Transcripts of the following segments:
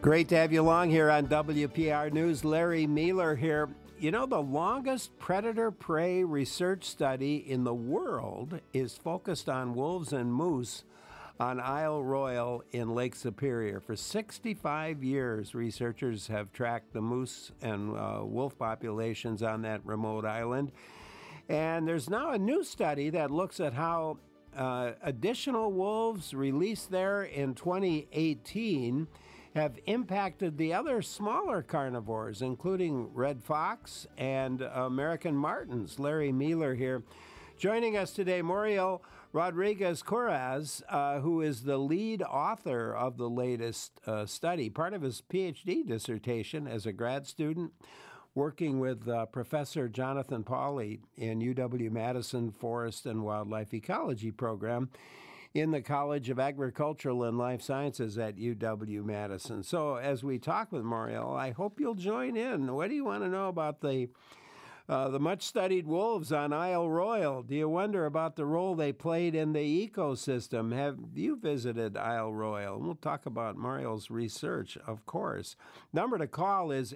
Great to have you along here on WPR News. Larry Mealer here. You know, the longest predator-prey research study in the world is focused on wolves and moose on Isle Royale in Lake Superior. For 65 years, researchers have tracked the moose and wolf populations on that remote island. And there's now a new study that looks at how additional wolves released there in 2018 have impacted the other smaller carnivores, including red fox and American martens. Larry Mealer here. Joining us today, Muriel Rodriguez-Coraz, who is the lead author of the latest study, part of his PhD dissertation as a grad student, working with Professor Jonathan Pauly in UW-Madison Forest and Wildlife Ecology program in the College of Agricultural and Life Sciences at UW-Madison. So as we talk with Muriel, I hope you'll join in. What do you want to know about the much-studied wolves on Isle Royale? Do you wonder about the role they played in the ecosystem? Have you visited Isle Royale? We'll talk about Muriel's research, of course. Number to call is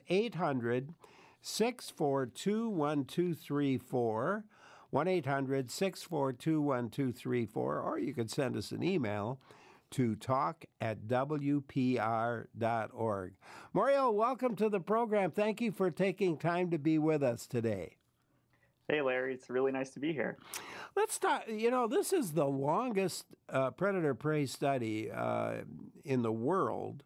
800-642-1234, 1-800-642-1234, or you could send us an email to talk@wpr.org. Muriel, welcome to the program. Thank you for taking time to be with us today. Hey, Larry. It's really nice to be here. Let's talk. You know, this is the longest predator-prey study in the world.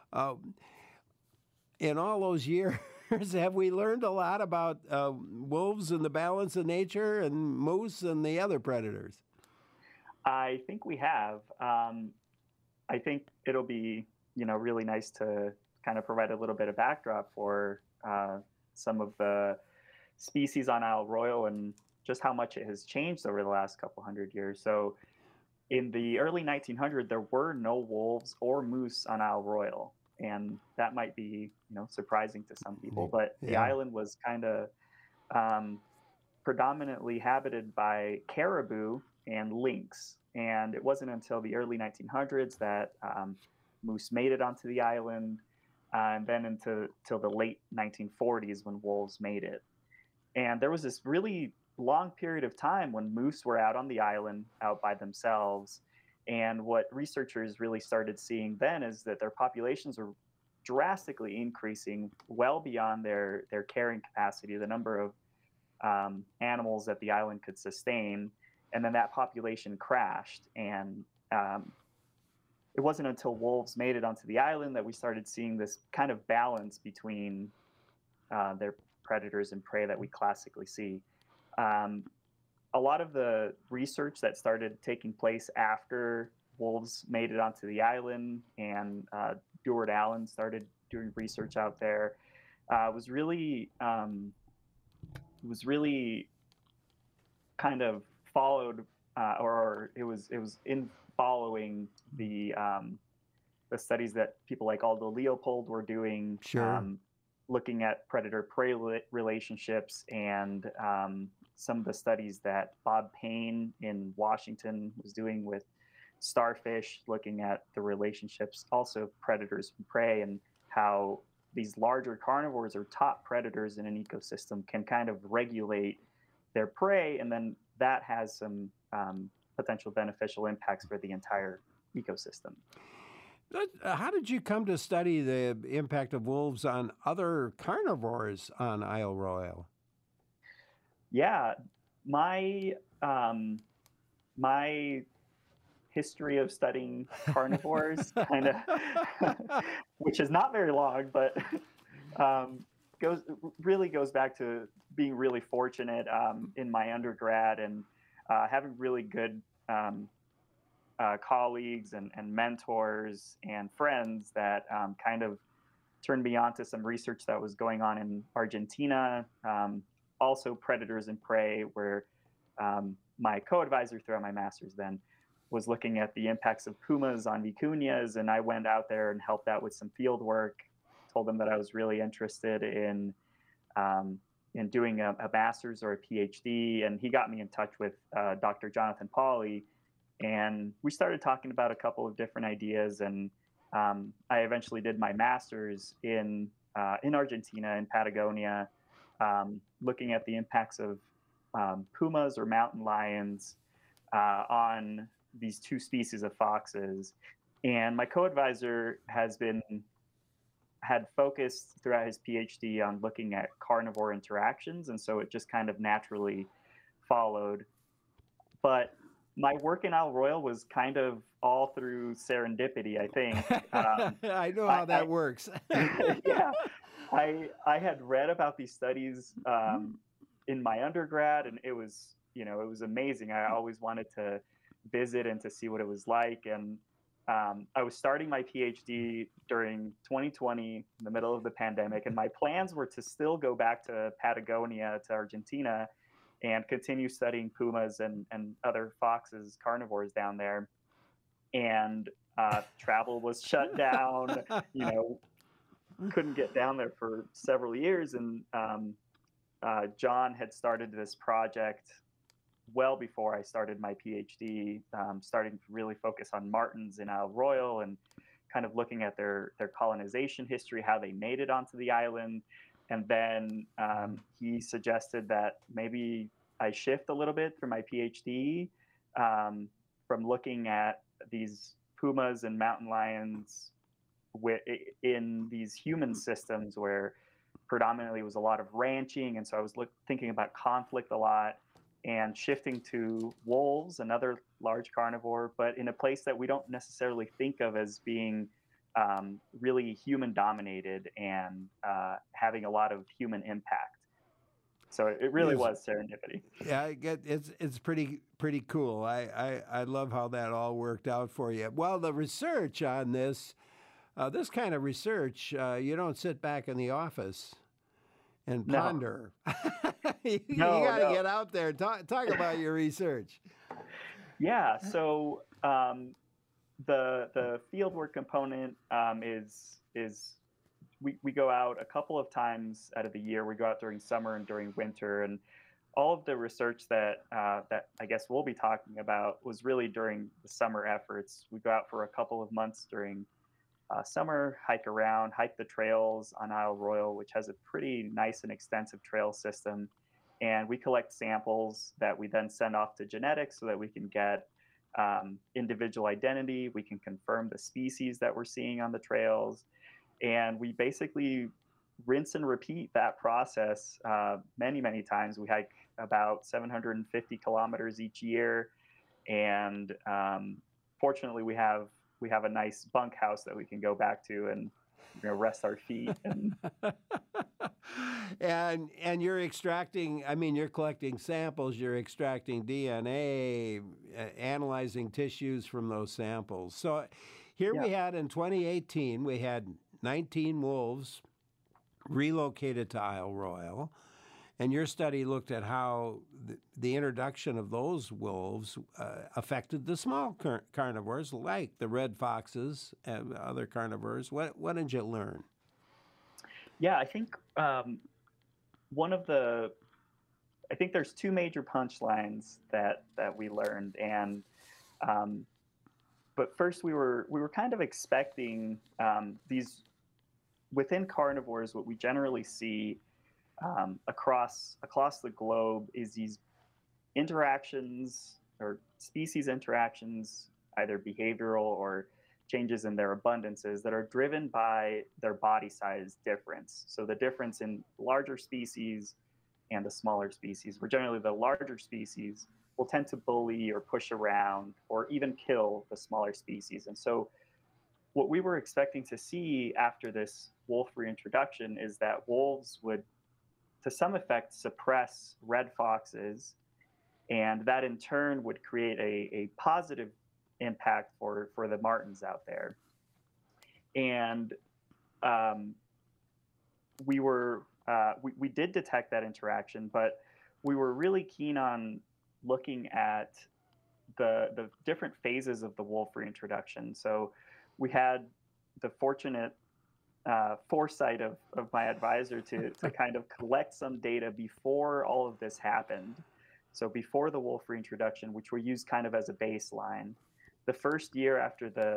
In all those years, have we learned a lot about wolves and the balance of nature and moose and the other predators? I think we have. I think it'll be, really nice to kind of provide a little bit of backdrop for some of the species on Isle Royale and just how much it has changed over the last couple hundred years. So in the early 1900s, there were no wolves or moose on Isle Royale. And that might be, surprising to some people, but the island was kind of predominantly habited by caribou and lynx. And it wasn't until the early 1900s that moose made it onto the island, and then till the late 1940s when wolves made it. And there was this really long period of time when moose were out on the island, out by themselves. And what researchers really started seeing then is that their populations were drastically increasing well beyond their carrying capacity, the number of animals that the island could sustain. And then that population crashed. And it wasn't until wolves made it onto the island that we started seeing this kind of balance between their predators and prey that we classically see. A lot of the research that started taking place after wolves made it onto the island and Dewart Allen started doing research out there was really kind of followed, or it was in following the studies that people like Aldo Leopold were doing, looking at predator-prey relationships, and some of the studies that Bob Payne in Washington was doing with starfish, looking at the relationships also of predators and prey, and how these larger carnivores or top predators in an ecosystem can kind of regulate their prey, and then that has some potential beneficial impacts for the entire ecosystem. How did you come to study the impact of wolves on other carnivores on Isle Royale? Yeah, my history of studying carnivores kind of, which is not very long, but goes back to being really fortunate in my undergrad and having really good colleagues and mentors and friends that kind of turned me on to some research that was going on in Argentina, also predators and prey, where my co-advisor throughout my master's then was looking at the impacts of pumas on vicuñas, and I went out there and helped out with some field work, told them that I was really interested in doing a master's or a PhD, and he got me in touch with Dr. Jonathan Pauly, and we started talking about a couple of different ideas, and I eventually did my master's in Argentina, in Patagonia, looking at the impacts of pumas or mountain lions on these two species of foxes. And my co-advisor had focused throughout his PhD on looking at carnivore interactions, and so it just kind of naturally followed. But my work in Isle Royale was kind of all through serendipity, I think. I know how I that works. yeah, I had read about these studies in my undergrad, and it was amazing. I always wanted to visit and to see what it was like. And I was starting my PhD during 2020, in the middle of the pandemic, and my plans were to still go back to Patagonia, to Argentina, and continue studying pumas and other foxes, carnivores down there. And travel was shut down. You know, couldn't get down there for several years, and John had started this project well before I started my PhD, starting to really focus on martens in Isle Royale and kind of looking at their colonization history, how they made it onto the island. And then he suggested that maybe I shift a little bit for my PhD from looking at these pumas and mountain lions in these human systems where predominantly it was a lot of ranching. And so I was thinking about conflict a lot, and shifting to wolves, another large carnivore, but in a place that we don't necessarily think of as being really human dominated and having a lot of human impact. So it really was serendipity. Yeah, it's pretty cool. I love how that all worked out for you. Well, the research on this kind of research, you don't sit back in the office and ponder. You got to get out there and talk about your research. Yeah. So the fieldwork component is we go out a couple of times out of the year. We go out during summer and during winter, and all of the research that I guess we'll be talking about was really during the summer efforts. We go out for a couple of months during summer, hike the trails on Isle Royale, which has a pretty nice and extensive trail system. And we collect samples that we then send off to genetics so that we can get individual identity. We can confirm the species that we're seeing on the trails. And we basically rinse and repeat that process many, many times. We hike about 750 kilometers each year. And fortunately, we have a nice bunkhouse that we can go back to and rest our feet. And you're extracting, you're collecting samples, you're extracting DNA, analyzing tissues from those samples. So here we had in 2018, we had 19 wolves relocated to Isle Royale. And your study looked at how the introduction of those wolves affected the small carnivores, like the red foxes and other carnivores. What did you learn? Yeah, I think I think there's two major punchlines that we learned, and but first we were kind of expecting these within carnivores. What we generally see across the globe is these interactions or species interactions, either behavioral or changes in their abundances, that are driven by their body size difference. So the difference in larger species and the smaller species, where generally the larger species will tend to bully or push around or even kill the smaller species. And so what we were expecting to see after this wolf reintroduction is that wolves would, to some effect, suppress red foxes, and that in turn would create a positive impact for the martens out there. And we did detect that interaction, but we were really keen on looking at the different phases of the wolf reintroduction. So we had the fortunate foresight of my advisor to kind of collect some data before all of this happened. So before the wolf reintroduction, which we used kind of as a baseline, the first year after the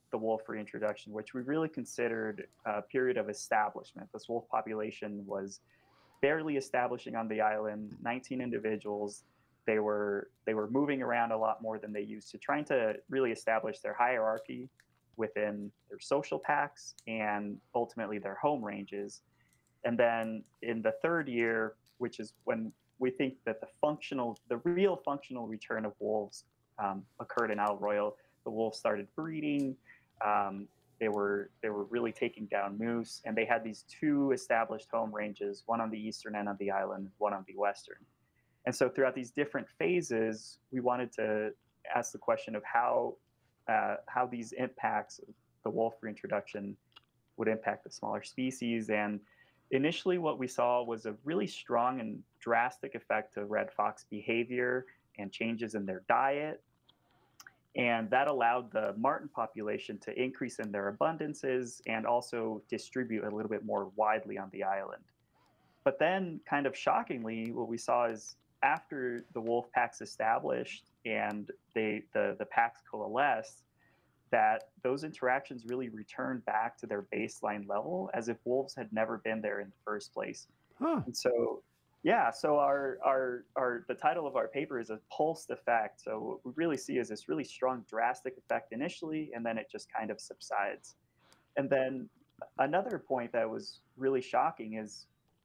the wolf reintroduction, which we really considered a period of establishment. This wolf population was barely establishing on the island, 19 individuals. They were moving around a lot more than they used to, trying to really establish their hierarchy within their social packs and ultimately their home ranges. And then in the third year, which is when we think that the real functional return of wolves occurred in Isle Royale. The wolves started breeding. They were really taking down moose, and they had these two established home ranges, one on the eastern end of the island, one on the western. And so throughout these different phases, we wanted to ask the question of how these impacts of the wolf reintroduction would impact the smaller species. And initially, what we saw was a really strong and drastic effect to red fox behavior and changes in their diet. And that allowed the marten population to increase in their abundances and also distribute a little bit more widely on the island. But then, kind of shockingly, what we saw is after the wolf packs established and the packs coalesced, that those interactions really returned back to their baseline level as if wolves had never been there in the first place. Huh. And so, yeah, so our the title of our paper is a pulsed effect. So what we really see is this really strong, drastic effect initially, and then it just kind of subsides. And then another point that was really shocking is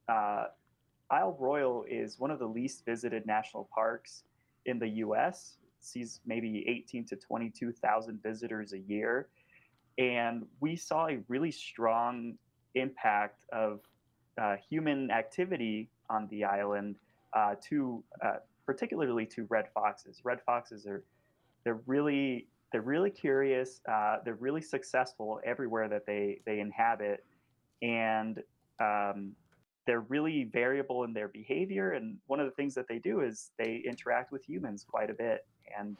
Isle Royale is one of the least visited national parks in the U.S. It sees maybe 18 to 22,000 visitors a year, and we saw a really strong impact of human activity on the island to particularly to red foxes. Red foxes they're really curious. They're really successful everywhere that they inhabit, and they're really variable in their behavior. And one of the things that they do is they interact with humans quite a bit. And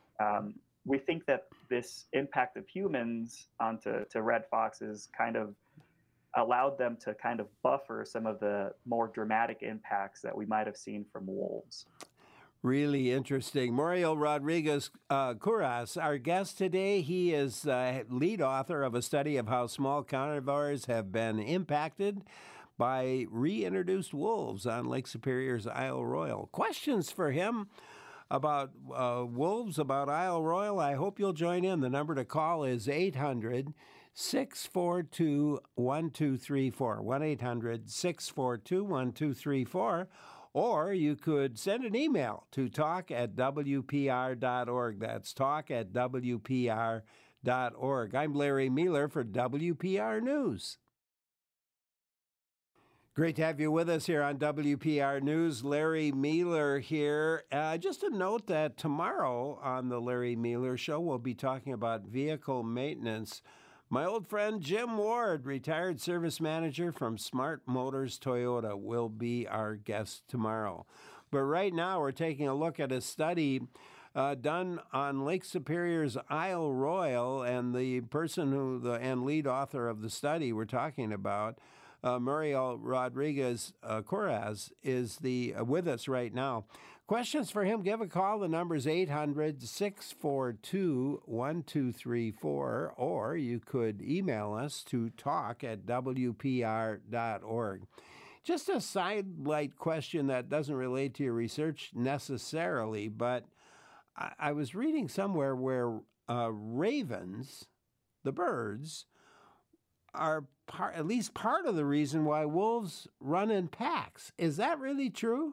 we think that this impact of humans onto red foxes kind of allowed them to kind of buffer some of the more dramatic impacts that we might have seen from wolves. Really interesting. Mario Rodriguez Curras, our guest today, he is lead author of a study of how small carnivores have been impacted by reintroduced wolves on Lake Superior's Isle Royale. Questions for him about wolves, about Isle Royale, I hope you'll join in. The number to call is 800-642-1234, 1-800-642-1234, or you could send an email to talk@wpr.org. That's talk@wpr.org. I'm Larry Meiler for WPR News. Great to have you with us here on WPR News. Larry Meiler here. Just a note that tomorrow on the Larry Meiler Show, we'll be talking about vehicle maintenance. My old friend Jim Ward, retired service manager from Smart Motors Toyota, will be our guest tomorrow. But right now, we're taking a look at a study done on Lake Superior's Isle Royale, and the person and lead author of the study we're talking about, Mario Rodriguez Curras, is with us right now. Questions for him, give a call. The number is 800-642-1234, or you could email us to talk@wpr.org. Just a sidelight question that doesn't relate to your research necessarily, but I was reading somewhere where ravens, the birds, are at least part of the reason why wolves run in packs. Is that really true?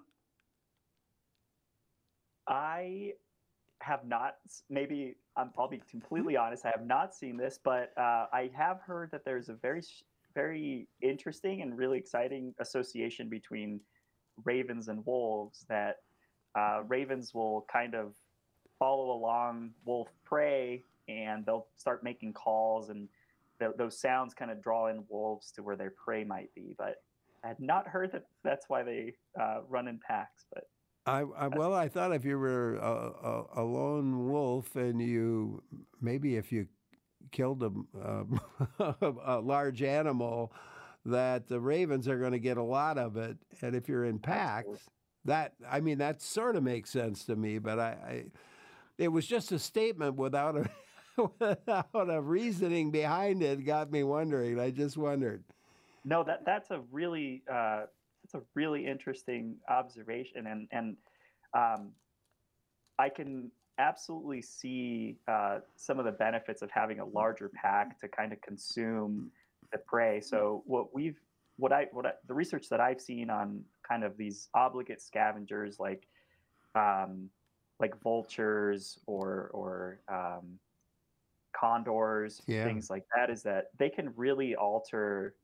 I have not, maybe I'll be completely honest, I have not seen this, but I have heard that there's a very, very interesting and really exciting association between ravens and wolves, that ravens will kind of follow along wolf prey, and they'll start making calls, and those sounds kind of draw in wolves to where their prey might be. But I had not heard that that's why they run in packs. But I thought if you were a lone wolf and if you killed a large animal, that the ravens are going to get a lot of it. And if you're in packs, that sort of makes sense to me. But it was just a statement without without a reasoning behind it got me wondering. I just wondered. No, that's a really interesting observation, and um, I can absolutely see some of the benefits of having a larger pack to kind of consume the prey. So the research that I've seen on kind of these obligate scavengers um, like vultures or condors, Yeah. things like that, is that they can really alter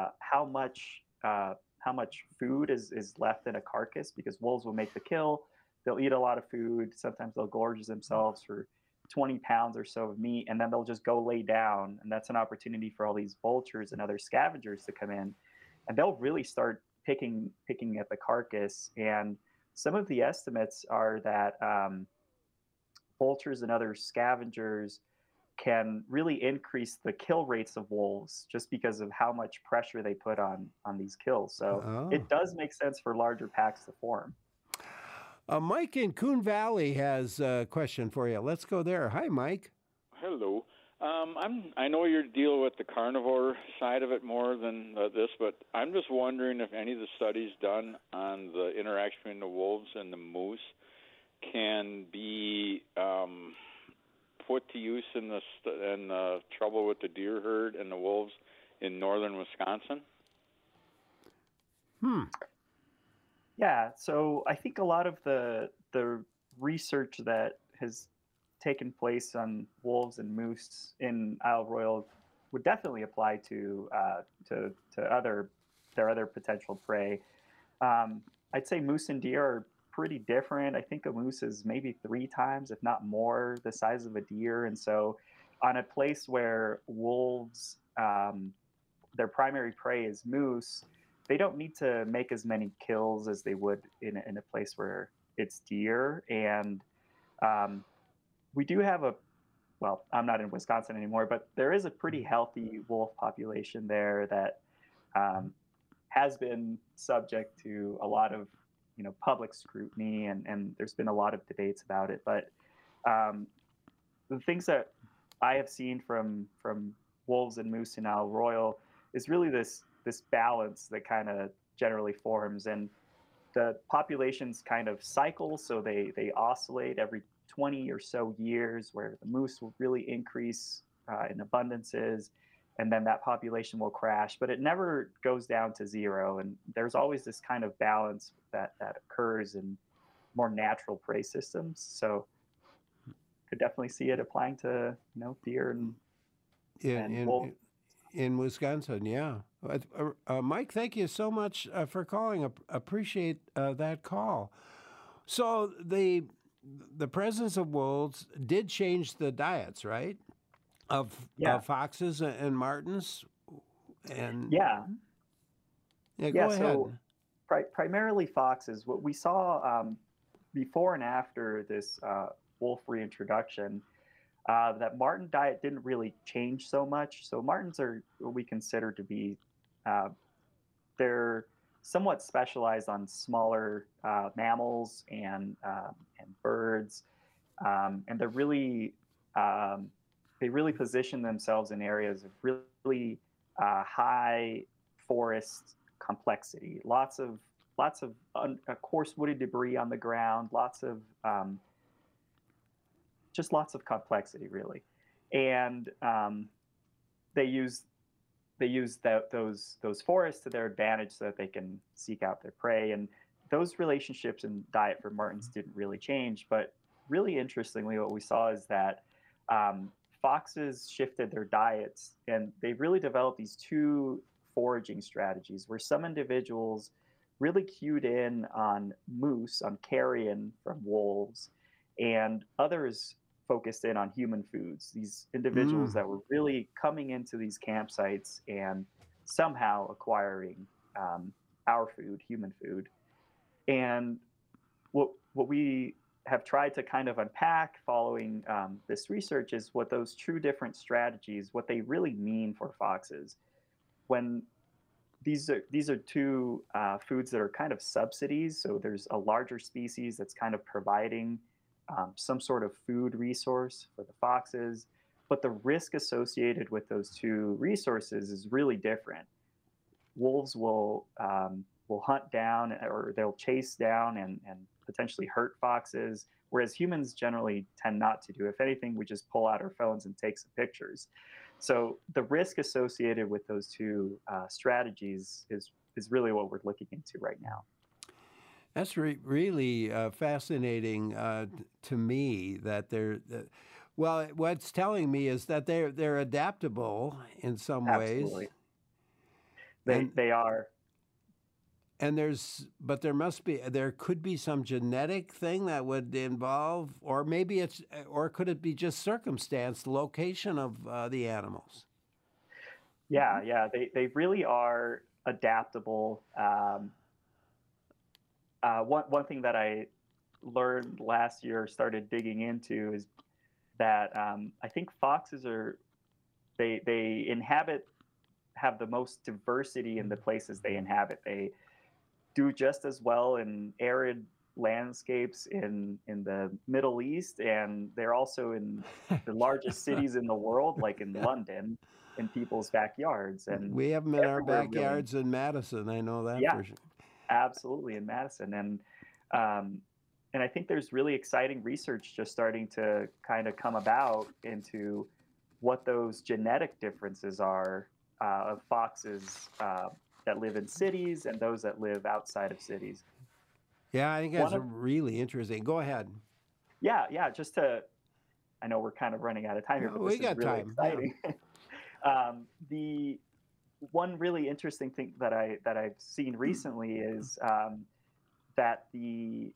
how much food is left in a carcass, because wolves will make the kill. They'll eat a lot of food. Sometimes they'll gorge themselves for 20 pounds or so of meat, and then they'll just go lay down. And that's an opportunity for all these vultures and other scavengers to come in, and they'll really start picking at the carcass. And some of the estimates are that vultures and other scavengers can really increase the kill rates of wolves just because of how much pressure they put on these kills. So Oh. it does make sense for larger packs to form. Mike in Coon Valley has a question for you. Let's go there. Hi, Mike. Hello. I know you're dealing with the carnivore side of it more than this, but I'm just wondering if any of the studies done on the interaction between the wolves and the moose can be put to use in the trouble with the deer herd and the wolves in northern Wisconsin. Yeah, so I think a lot of the research that has taken place on wolves and moose in Isle Royale would definitely apply to their other potential prey. I'd say moose and deer are pretty different. I think a moose is maybe 3 times, if not more, the size of a deer, and so on a place where wolves, their primary prey is moose, they don't need to make as many kills as they would in a place where it's deer. And um, we do have well, I'm not in Wisconsin anymore, but there is a pretty healthy wolf population there that has been subject to a lot of public scrutiny, and there's been a lot of debates about it. But um, the things that I have seen from wolves and moose in Isle Royale is really this balance that kind of generally forms, and the populations kind of cycle, so they oscillate every 20 or so years, where the moose will really increase in abundances, and then that population will crash, but it never goes down to zero. And there's always this kind of balance that occurs in more natural prey systems. So could definitely see it applying to deer and wolf. In Wisconsin, yeah. Mike, thank you so much for calling. Appreciate that call. So the presence of wolves did change the diets, right? Of foxes and martens, and yeah, go ahead. So primarily foxes. What we saw before and after this wolf reintroduction, that marten diet didn't really change so much. So martens are what we consider to be they're somewhat specialized on smaller mammals and birds, and they really position themselves in areas of really high forest complexity. Lots of coarse wooded debris on the ground. Just lots of complexity, really. And they use those forests to their advantage so that they can seek out their prey. And those relationships and diet for martens didn't really change. But really interestingly, what we saw is that foxes shifted their diets, and they really developed these two foraging strategies, where some individuals really cued in on moose, on carrion from wolves, and others focused in on human foods. These individuals that were really coming into these campsites and somehow acquiring our food, human food. And what we have tried to kind of unpack following this research is what those two different strategies, what they really mean for foxes. When these are two foods that are kind of subsidies, so there's a larger species that's kind of providing some sort of food resource for the foxes, but the risk associated with those two resources is really different. Wolves will hunt down, or they'll chase down and potentially hurt foxes, whereas humans generally tend not to do. If anything, we just pull out our phones and take some pictures. So the risk associated with those two strategies is really what we're looking into right now. That's really fascinating to me that well, what's telling me is that they're adaptable in some Absolutely. ways. They are. And there could be some genetic thing that would involve, or maybe or could it be just circumstance, location of the animals? Yeah, they really are adaptable. One thing that I learned last year, started digging into, is that I think foxes they have the most diversity in the places they inhabit. They do just as well in arid landscapes in the Middle East, and they're also in the largest cities in the world, like in London, in people's backyards. And we have them in our everywhere, really. backyards in Madison. I know that Yeah, for sure. absolutely, in Madison. And I think there's really exciting research just starting to kind of come about into what those genetic differences are of foxes that live in cities and those that live outside of cities. Yeah, I think that's really interesting. Go ahead. Yeah, I know we're kind of running out of time here, but we this got is really time. exciting. Yeah. The one really interesting thing that I've seen recently is that the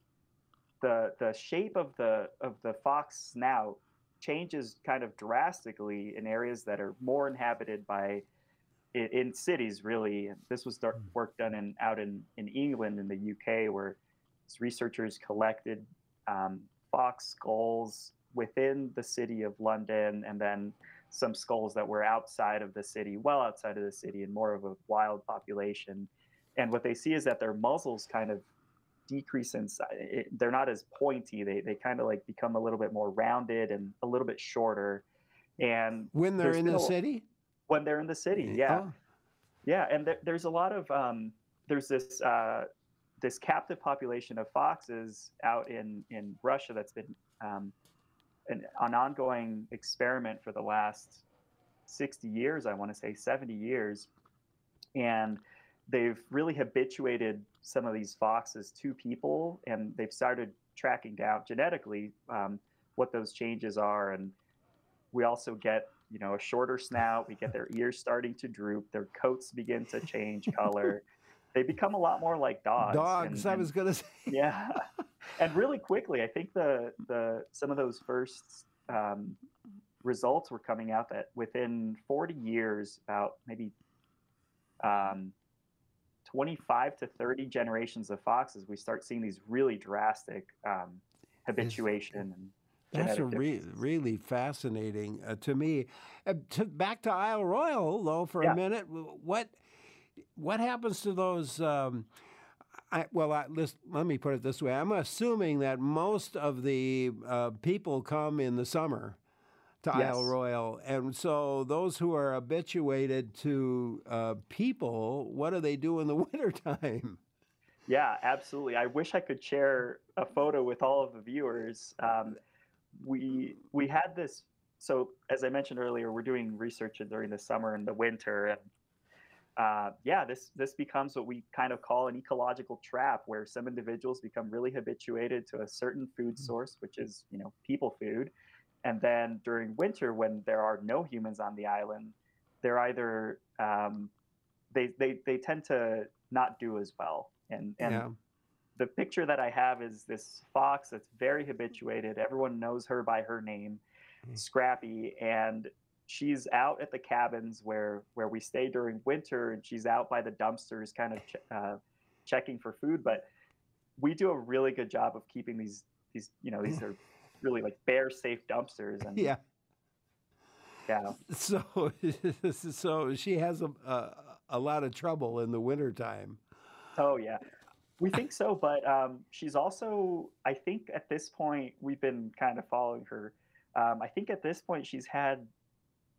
shape of the fox snout changes kind of drastically in areas that are more inhabited in cities, really. This was work done out in England and the UK, where researchers collected fox skulls within the city of London, and then some skulls that were outside of the city, well outside of the city, and more of a wild population. And what they see is that their muzzles kind of decrease in size. They're not as pointy. They kind of like become a little bit more rounded and a little bit shorter. And when they're in the city? When they're in the city, yeah. Oh. Yeah, and there's a lot of there's this captive population of foxes out in Russia that's been an ongoing experiment for the last 60 years, I want to say 70 years. And they've really habituated some of these foxes to people, and they've started tracking down genetically what those changes are. And we also get, a shorter snout. We get their ears starting to droop. Their coats begin to change color. They become a lot more like dogs. Dogs, I was going to say. Yeah. And really quickly, I think some of those first results were coming out that within 40 years, about maybe 25 to 30 generations of foxes, we start seeing these really drastic habituation and that's really fascinating to me. Back to Isle Royale, though, for a minute. What happens to those? Let me put it this way. I'm assuming that most of the people come in the summer to Isle Royale. And so those who are habituated to people, what do they do in the wintertime? Yeah, absolutely. I wish I could share a photo with all of the viewers. We had this. So as I mentioned earlier, we're doing research during the summer and the winter, and this becomes what we kind of call an ecological trap, where some individuals become really habituated to a certain food source, which is people food, and then during winter, when there are no humans on the island, they're either they tend to not do as well, and the picture that I have is this fox that's very habituated. Everyone knows her by her name, Scrappy, and she's out at the cabins where we stay during winter, and she's out by the dumpsters kind of checking for food. But we do a really good job of keeping these are really like bear safe dumpsters. And yeah. So she has a lot of trouble in the wintertime. Oh yeah. We think so, but she's also, I think at this point, we've been kind of following her. I think at this point she's had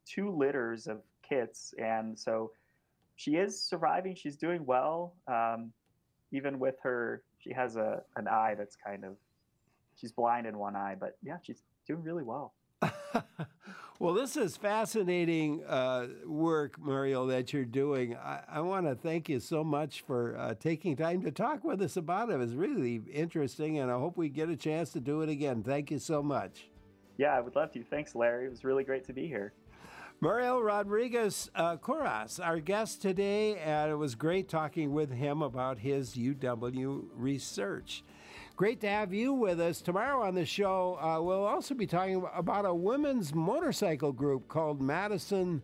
2 litters of kits, and so she is surviving. She's doing well, even with her. She has an eye that's she's blind in one eye, but yeah, she's doing really well. Well, this is fascinating work, Muriel, that you're doing. I want to thank you so much for taking time to talk with us about it. It was really interesting, and I hope we get a chance to do it again. Thank you so much. Yeah, I would love to. Thanks, Larry. It was really great to be here. Muriel Rodriguez Couras, our guest today, and it was great talking with him about his UW research. Great to have you with us. Tomorrow on the show, we'll also be talking about a women's motorcycle group called Madison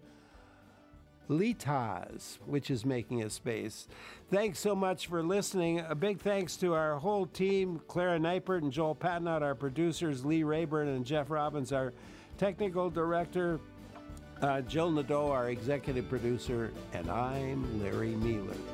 Litas, which is making a space. Thanks so much for listening. A big thanks to our whole team, Clara Neipert and Joel Patnott, our producers, Lee Rayburn and Jeff Robbins, our technical director, Jill Nadeau, our executive producer, and I'm Larry Mueller.